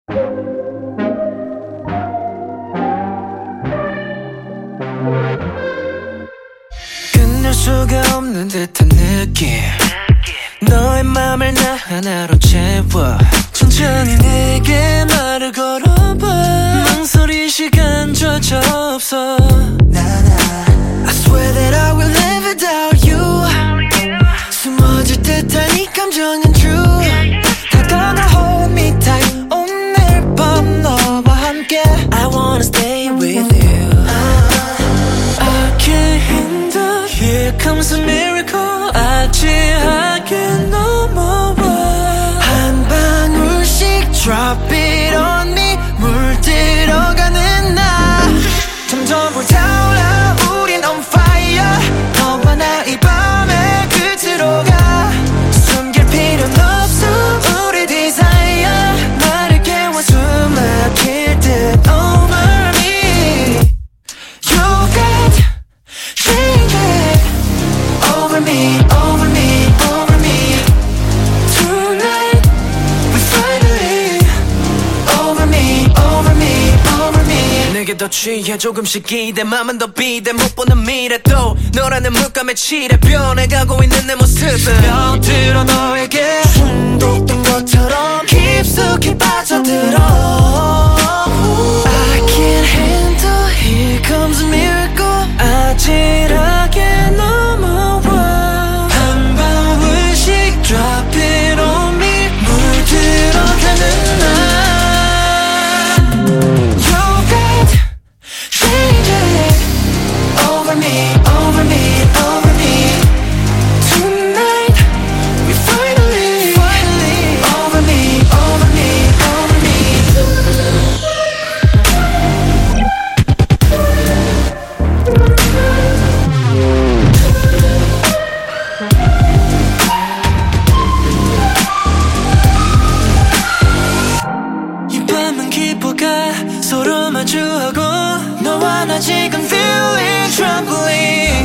끝낼 수가 없는 듯한 느낌 너의 맘을 나 하나로 채워 천천히 내게 말을 걸어봐 망설일 시간조차 없어 I swear that I will live without you 숨어질 듯한 이 감정은 true 다가가 hold me tight 오늘 밤 너와 함께 I wanna stay with you I can't handle Here comes a miracle 아찔하게 넘어와 한 방울씩 drop it on me 물들어가는 나 점점 불타올라 우린 on fire 너와 나 이 밤의 끝으로 가 숨길 필요는 없어 우리 desire 나를 깨워 숨 막힐 듯 over me You got shake it over me over me over me Tonight we finally over me over me over me 내게 더 취해 조금씩 기대 맘은 더 비대 못 보는 미래도 너라는 물감에 칠해 변해가고 있는 내 모습은 스며들어 너에게 중독된 것처럼 깊숙이 빠져들어 I can't handle Here comes a miracle 아찔하게 넘어와 한 방울씩 drop it on me 물들어가는 나 You got shake it over me over me over me Tonight we finally over me over me over me 이 밤은 깊어가 서로 마주하고 너와 나 지금 feeling trampoline